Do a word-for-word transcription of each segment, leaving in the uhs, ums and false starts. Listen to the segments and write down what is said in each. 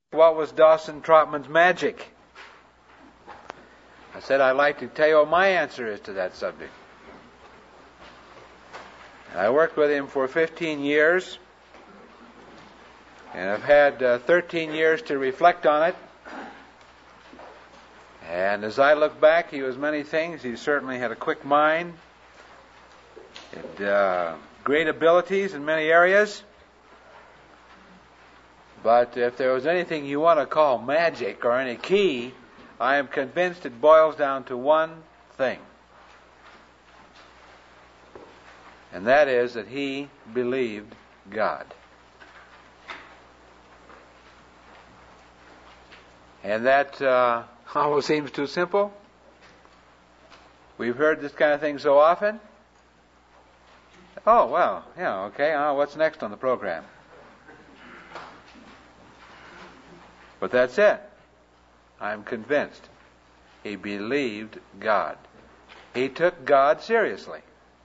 What was Dawson Trotman's magic? I said I'd like to tell you what my answer is to that subject. I worked with him for fifteen years, and I've had uh, thirteen years to reflect on it. And as I look back, he was many things. He certainly had a quick mind, had uh, great abilities in many areas. But if there was anything you want to call magic or any key, I am convinced it boils down to one thing. And that is that he believed God. And that uh, almost seems too simple. We've heard this kind of thing so often. Oh, well, yeah, okay, uh, what's next on the program? But that's it. I'm convinced. He believed God. He took God seriously.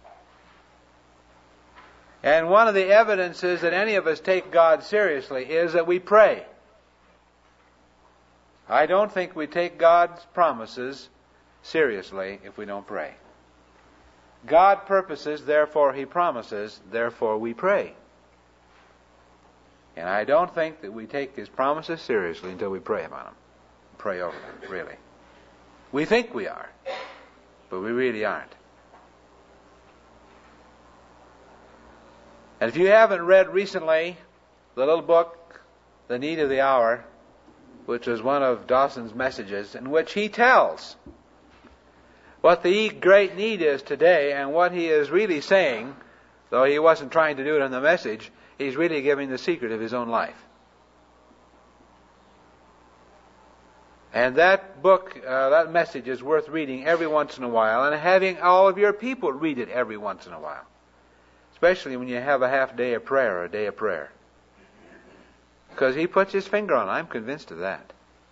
And one of the evidences that any of us take God seriously is that we pray. I don't think we take God's promises seriously if we don't pray. God purposes, therefore He promises, therefore we pray. And I don't think that we take His promises seriously until we pray about them. Pray over them, really. We think we are, but we really aren't. And if you haven't read recently the little book, The Need of the Hour, which was one of Dawson's messages, in which he tells what the great need is today, and what he is really saying, though he wasn't trying to do it in the message, he's really giving the secret of his own life. And that book, uh, that message is worth reading every once in a while, and having all of your people read it every once in a while. Especially when you have a half day of prayer or a day of prayer. Because he puts his finger on it. I'm convinced of that.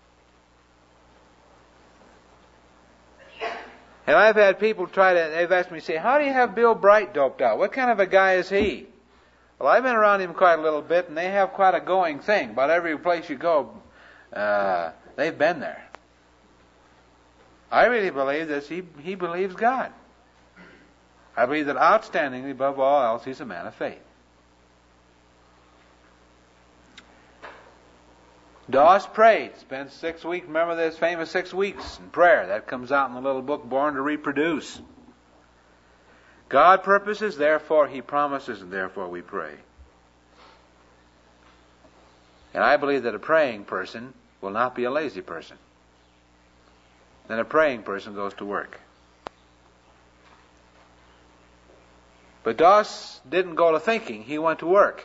And I've had people try to, they've asked me, say, how do you have Bill Bright doped out? What kind of a guy is he? Well, I've been around him quite a little bit, and they have quite a going thing. About every place you go, uh, they've been there. I really believe that he, he believes God. I believe that outstandingly, above all else, he's a man of faith. Doss prayed, spent six weeks, remember this famous six weeks in prayer. That comes out in the little book, Born to Reproduce. God purposes, therefore He promises, and therefore we pray. And I believe that a praying person will not be a lazy person. Then a praying person goes to work. But Doss didn't go to thinking, he went to work.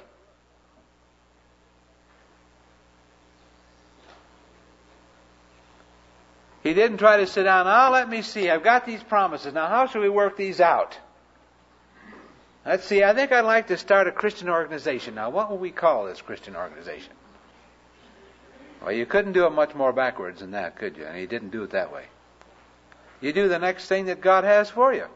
He didn't try to sit down, now let me see, I've got these promises, now how should we work these out? Let's see, I think I'd like to start a Christian organization. Now what will we call this Christian organization? Well, you couldn't do it much more backwards than that, could you? And he didn't do it that way. You do the next thing that God has for you.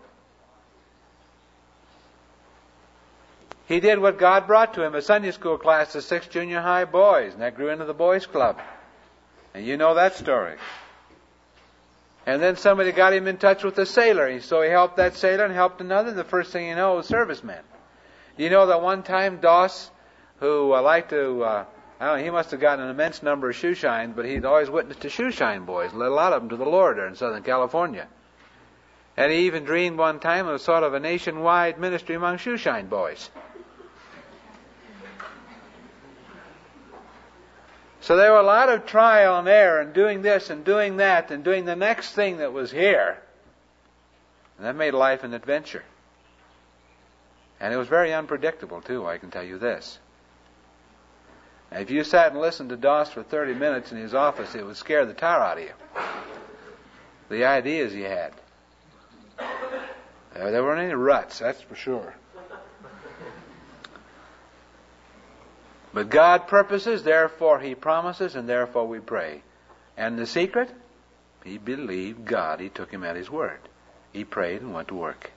He did what God brought to him, a Sunday school class of six junior high boys, and that grew into the boys' club. And you know that story. And then somebody got him in touch with a sailor, so he helped that sailor and helped another, and the first thing you know, was servicemen. You know that one time Doss, who uh, liked to, uh, I don't know, he must have gotten an immense number of shoe shines, but he'd always witnessed to shoe shine boys, led a lot of them to the Lord there in Southern California. And he even dreamed one time of sort of a nationwide ministry among shoe shine boys. So there were a lot of trial and error and doing this and doing that and doing the next thing that was here. And that made life an adventure. And it was very unpredictable too, I can tell you this. Now, if you sat and listened to Doss for thirty minutes in his office, it would scare the tar out of you. The ideas he had. There weren't any ruts, that's for sure. But God purposes, therefore He promises, and therefore we pray. And the secret? He believed God. He took him at His word. He prayed and went to work.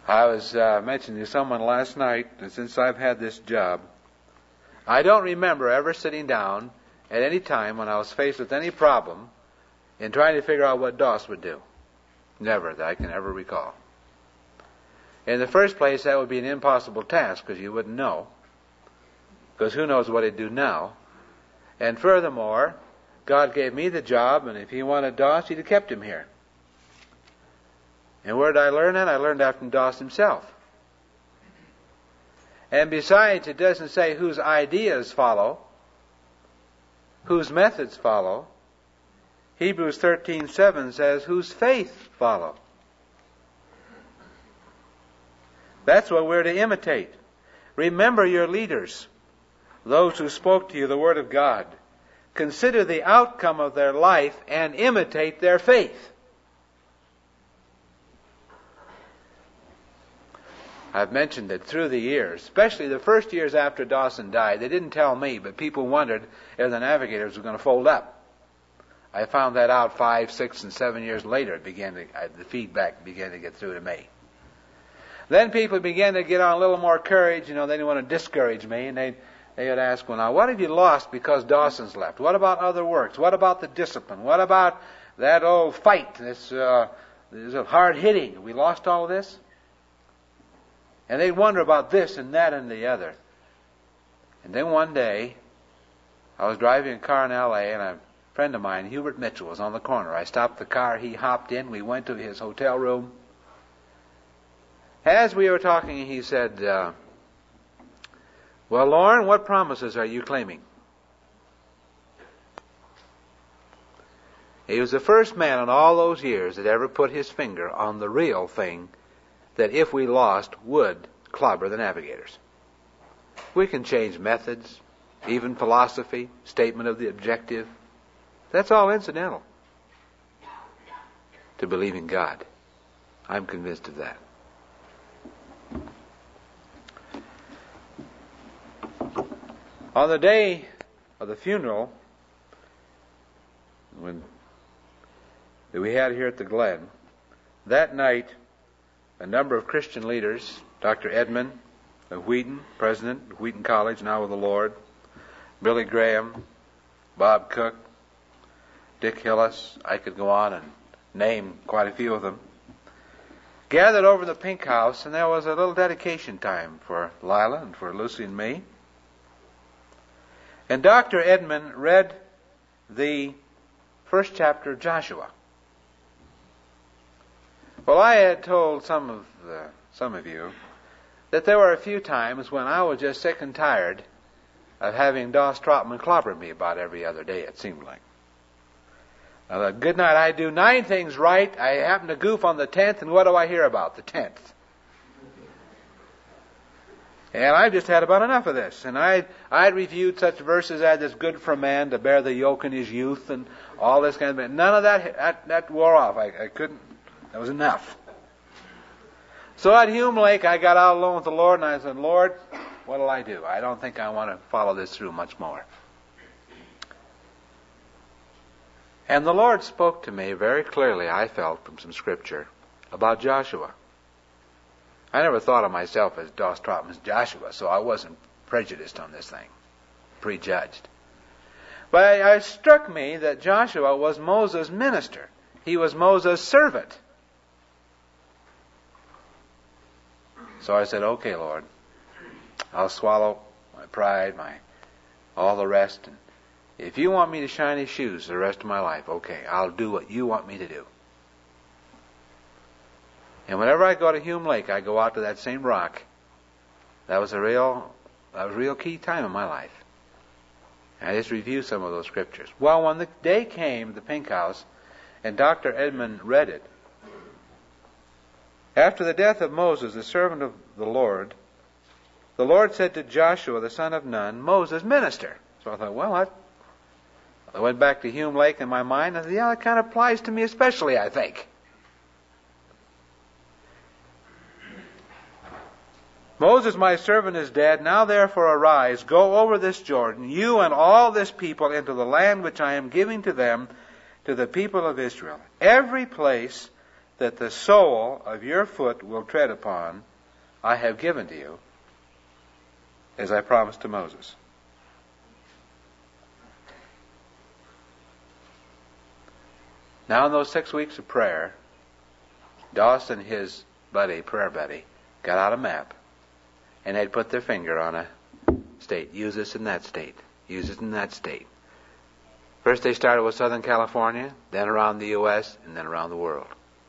I was uh, mentioning to someone last night that since I've had this job, I don't remember ever sitting down at any time when I was faced with any problem in trying to figure out what Doss would do. Never, that I can ever recall. In the first place, that would be an impossible task because you wouldn't know. Because who knows what he'd do now. And furthermore, God gave me the job, and if he wanted Doss, he'd have kept him here. And where did I learn that? I learned that from Doss himself. And besides, it doesn't say whose ideas follow, whose methods follow. Hebrews thirteen seven says whose faith follow. That's what we're to imitate. Remember your leaders, those who spoke to you the Word of God. Consider the outcome of their life and imitate their faith. I've mentioned that through the years, especially the first years after Dawson died, they didn't tell me, but people wondered if the Navigators were going to fold up. I found that out five, six, and seven years later. It began to, uh, the feedback began to get through to me. Then people began to get on a little more courage. You know, they didn't want to discourage me, and they they would ask, well, now, what have you lost because Dawson's left? What about other works? What about the discipline? What about that old fight, this, uh, this hard hitting? We lost all of this? And they'd wonder about this and that and the other. And then one day, I was driving a car in L A, and a friend of mine, Hubert Mitchell, was on the corner. I stopped the car. He hopped in. We went to his hotel room. As we were talking, he said, uh, well, Lauren, what promises are you claiming? He was the first man in all those years that ever put his finger on the real thing that if we lost would clobber the Navigators. We can change methods, even philosophy, statement of the objective. That's all incidental to believing God. I'm convinced of that. On the day of the funeral when that we had here at the Glen, that night a number of Christian leaders, Doctor Edmund of Wheaton, president of Wheaton College, now with the Lord, Billy Graham, Bob Cook, Dick Hillis, I could go on and name quite a few of them, gathered over the Pink House, and there was a little dedication time for Lila and for Lucy and me. And Doctor Edmund read the first chapter of Joshua. Well, I had told some of the, some of you that there were a few times when I was just sick and tired of having Doss Trotman clobber me about every other day, it seemed like. I thought, good night, I do nine things right. I happen to goof on the tenth, and what do I hear about? The tenth. And I've just had about enough of this. And I I reviewed such verses as it's good for a man to bear the yoke in his youth and all this kind of thing. None of that, that, that wore off. I, I couldn't, that was enough. So at Hume Lake, I got out alone with the Lord, and I said, Lord, what'll I do? I don't think I want to follow this through much more. And the Lord spoke to me very clearly, I felt, from some scripture, about Joshua. I never thought of myself as Doss Trotman's Joshua, so I wasn't prejudiced on this thing, prejudged. But it, it struck me that Joshua was Moses' minister. He was Moses' servant. So I said, okay, Lord, I'll swallow my pride, my all the rest, and if you want me to shine his shoes the rest of my life, okay, I'll do what you want me to do. And whenever I go to Hume Lake, I go out to that same rock. That was a real, that was a real key time in my life. And I just reviewed some of those scriptures. Well, when the day came, the Pink House, and Doctor Edmund read it, after the death of Moses, the servant of the Lord, the Lord said to Joshua, the son of Nun, Moses' minister. So I thought, well, I, I went back to Hume Lake in my mind, and I thought, yeah, that kind of applies to me especially, I think. Moses, my servant, is dead. Now therefore arise, go over this Jordan, you and all this people, into the land which I am giving to them, to the people of Israel. Every place that the sole of your foot will tread upon, I have given to you, as I promised to Moses. Now in those six weeks of prayer, Dawson, his buddy, prayer buddy, got out a map, and they'd put their finger on a state. Use this in that state. Use it in that state. First they started with Southern California, then around the U S, and then around the world.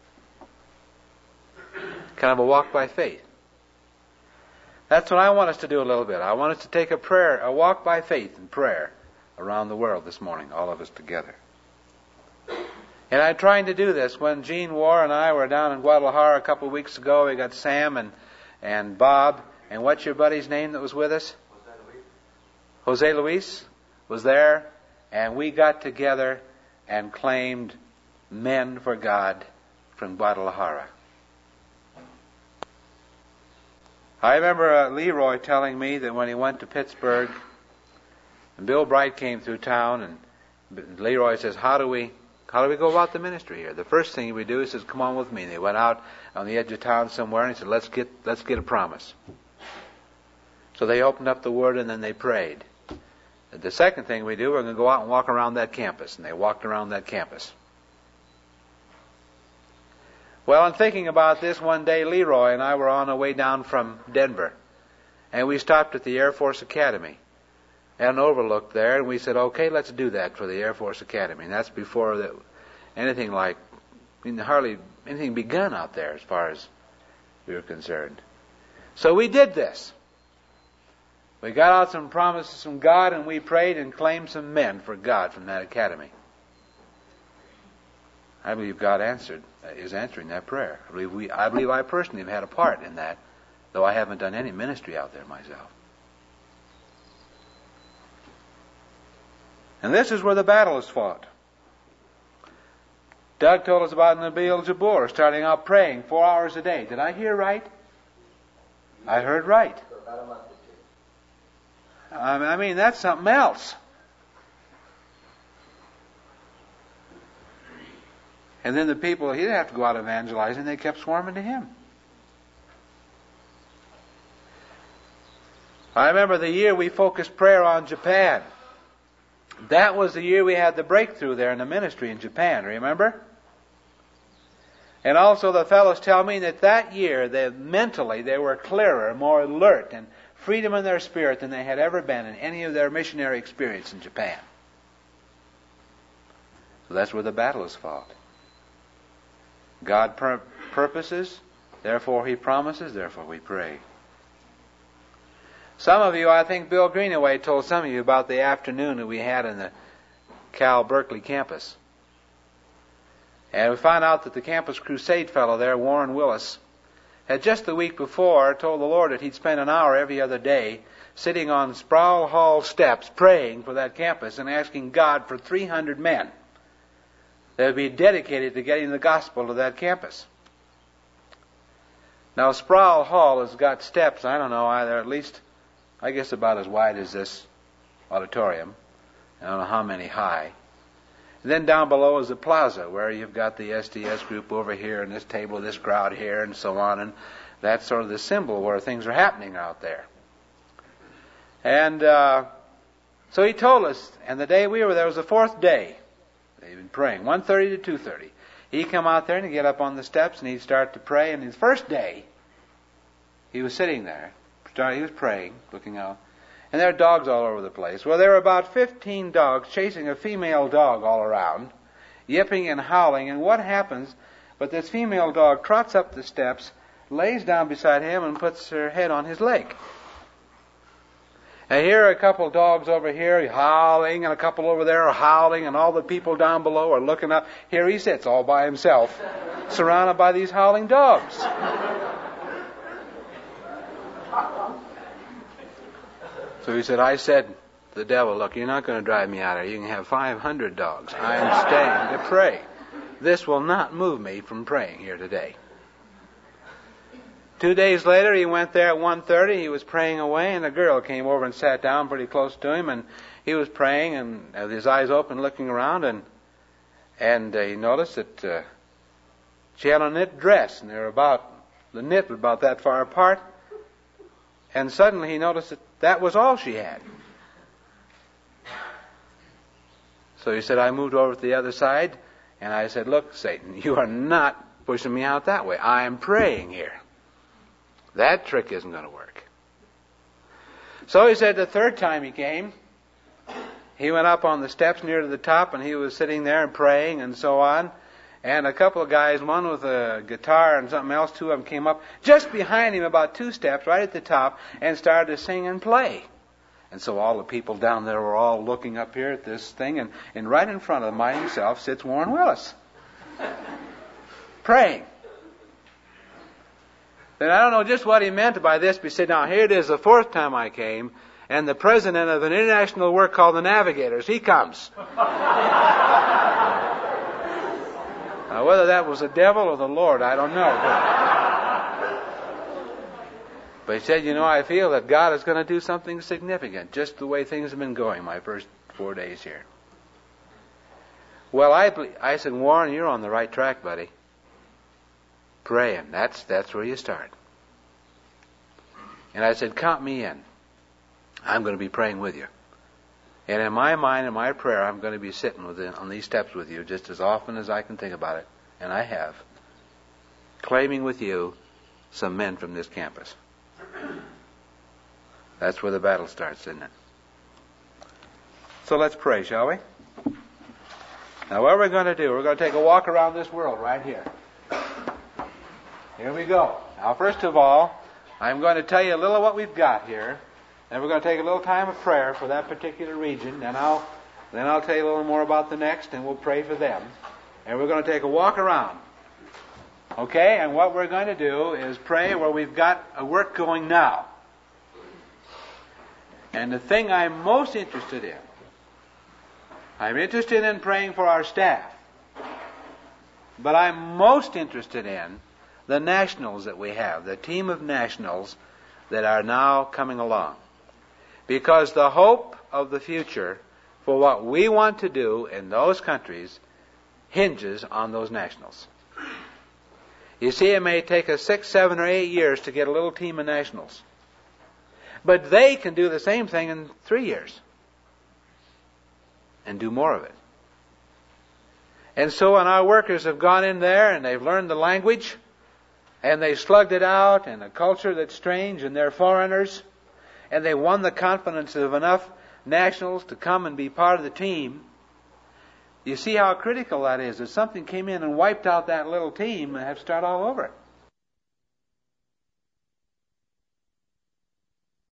Kind of a walk by faith. That's what I want us to do a little bit. I want us to take a prayer, a walk by faith in prayer around the world this morning, all of us together. And I'm trying to do this. When Gene Warr and I were down in Guadalajara a couple of weeks ago, we got Sam and, and Bob, and what's your buddy's name that was with us? Jose Luis. Jose Luis was there, and we got together and claimed men for God from Guadalajara. I remember uh, Leroy telling me that when he went to Pittsburgh, and Bill Bright came through town, and Leroy says, how do we how do we go about the ministry here? The first thing we do is says, come on with me. And they went out on the edge of town somewhere, and he said, let's get let's get a promise. So they opened up the Word, and then they prayed. The second thing we do, we're going to go out and walk around that campus. And they walked around that campus. Well, in thinking about this, one day Leroy and I were on our way down from Denver, and we stopped at the Air Force Academy at an overlook there, and we said, okay, let's do that for the Air Force Academy. And that's before the, anything like, I mean, hardly anything begun out there as far as we were concerned. So we did this. We got out some promises from God, and we prayed and claimed some men for God from that academy. I believe God answered, is answering that prayer. I believe we, I believe I personally have had a part in that, though I haven't done any ministry out there myself. And this is where the battle is fought. Doug told us about Nabil Jabbour starting out praying four hours a day. Did I hear right? I heard right. I mean, that's something else. And then the people, he didn't have to go out evangelizing, they kept swarming to him. I remember the year we focused prayer on Japan. That was the year we had the breakthrough there in the ministry in Japan, remember? And also the fellows tell me that that year, they, mentally, they were clearer, more alert, and freedom in their spirit than they had ever been in any of their missionary experience in Japan. So that's where the battle is fought. God pur- purposes, therefore He promises, therefore we pray. Some of you, I think Bill Greenaway told some of you about the afternoon that we had in the Cal Berkeley campus. And we found out that the Campus Crusade fellow there, Warren Willis, had just the week before told the Lord that he'd spend an hour every other day sitting on Sproul Hall steps praying for that campus and asking God for three hundred men that would be dedicated to getting the gospel to that campus. Now, Sproul Hall has got steps, I don't know, either at least, I guess about as wide as this auditorium. I don't know how many high. And then down below is the plaza, where you've got the S D S group over here, and this table, this crowd here, and so on, and that's sort of the symbol where things are happening out there. And uh, so he told us, and the day we were there was the fourth day. They've been praying, one thirty to two thirty. He'd come out there and he'd get up on the steps and he'd start to pray. And his first day, he was sitting there. He was praying, looking out. And there are dogs all over the place. Well, there were about fifteen dogs chasing a female dog all around, yipping and howling. And what happens? But this female dog trots up the steps, lays down beside him, and puts her head on his leg. And here are a couple of dogs over here howling, and a couple over there are howling, and all the people down below are looking up. Here he sits all by himself, surrounded by these howling dogs. So he said, I said to the devil, look, you're not going to drive me out of here. You can have five hundred dogs. I am staying to pray. This will not move me from praying here today. Two days later, he went there at one thirty. He was praying away, and a girl came over and sat down pretty close to him, and he was praying, and with his eyes open, looking around, and and uh, he noticed that uh, She had a knit dress, and they were about, the knit was about that far apart. And suddenly he noticed that that was all she had. So he said, I moved over to the other side, and I said, look, Satan, you are not pushing me out that way. I am praying here. That trick isn't going to work. So he said the third time he came, he went up on the steps near to the top, and he was sitting there and praying and so on. And a couple of guys, one with a guitar and something else, two of them came up just behind him about two steps, right at the top, and started to sing and play. And so all the people down there were all looking up here at this thing, and, and right in front of the mighty himself sits Warren Willis, praying. Then I don't know just what he meant by this, but he said, now here it is, the fourth time I came, and the president of an international work called the Navigators, he comes. Now, whether that was the devil or the Lord, I don't know. But, but he said, you know, I feel that God is going to do something significant, just the way things have been going my first four days here. Well, I, I said, Warren, you're on the right track, buddy. Praying. That's, that's where you start. And I said, count me in. I'm going to be praying with you. And in my mind, in my prayer, I'm going to be sitting within, on these steps with you just as often as I can think about it. And I have. Claiming with you some men from this campus. That's where the battle starts, isn't it? So let's pray, shall we? Now what we're going to do, we're going to take a walk around this world right here. Here we go. Now first of all, I'm going to tell you a little of what we've got here. Then we're going to take a little time of prayer for that particular region. Then I'll, then I'll tell you a little more about the next, and we'll pray for them. And we're going to take a walk around. Okay? And what we're going to do is pray where we've got a work going now. And the thing I'm most interested in, I'm interested in praying for our staff. But I'm most interested in the nationals that we have, the team of nationals that are now coming along. Because the hope of the future for what we want to do in those countries hinges on those nationals. You see, it may take us six, seven, or eight years to get a little team of nationals. But they can do the same thing in three years. And do more of it. And so when our workers have gone in there and they've learned the language, and they slugged it out in a culture that's strange, and they're foreigners, and they won the confidence of enough nationals to come and be part of the team. You see how critical that is. If something came in and wiped out that little team, they have to start all over.